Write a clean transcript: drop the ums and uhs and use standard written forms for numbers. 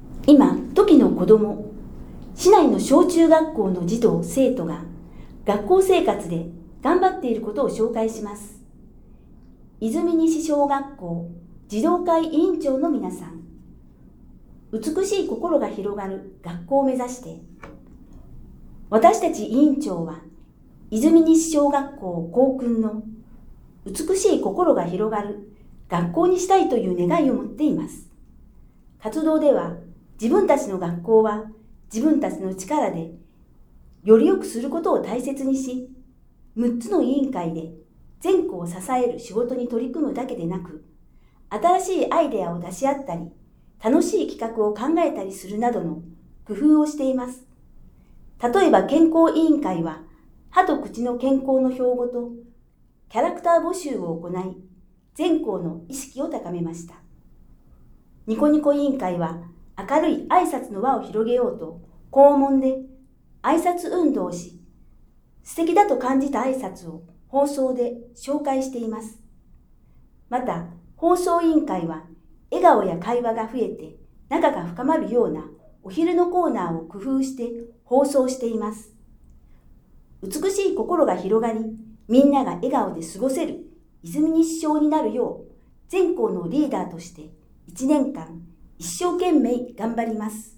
今、時の子ども、市内の小中学校の児童・生徒が学校生活で頑張っていることを紹介します。泉西小学校児童会委員長の皆さん、美しい心が広がる学校を目指して、私たち委員長は泉西小学校校訓の美しい心が広がる学校にしたいという願いを持っています。活動では自分たちの学校は自分たちの力でより良くすることを大切にし、6つの委員会で全校を支える仕事に取り組むだけでなく、新しいアイデアを出し合ったり、楽しい企画を考えたりするなどの工夫をしています。例えば健康委員会は、歯と口の健康の標語とキャラクター募集を行い、全校の意識を高めました。ニコニコ委員会は、明るい挨拶の輪を広げようと、校門で挨拶運動をし、素敵だと感じた挨拶を放送で紹介しています。また、放送委員会は、笑顔や会話が増えて仲が深まるようなお昼のコーナーを工夫して放送しています。美しい心が広がり、みんなが笑顔で過ごせる泉西小になるよう、全校のリーダーとして1年間一生懸命頑張ります。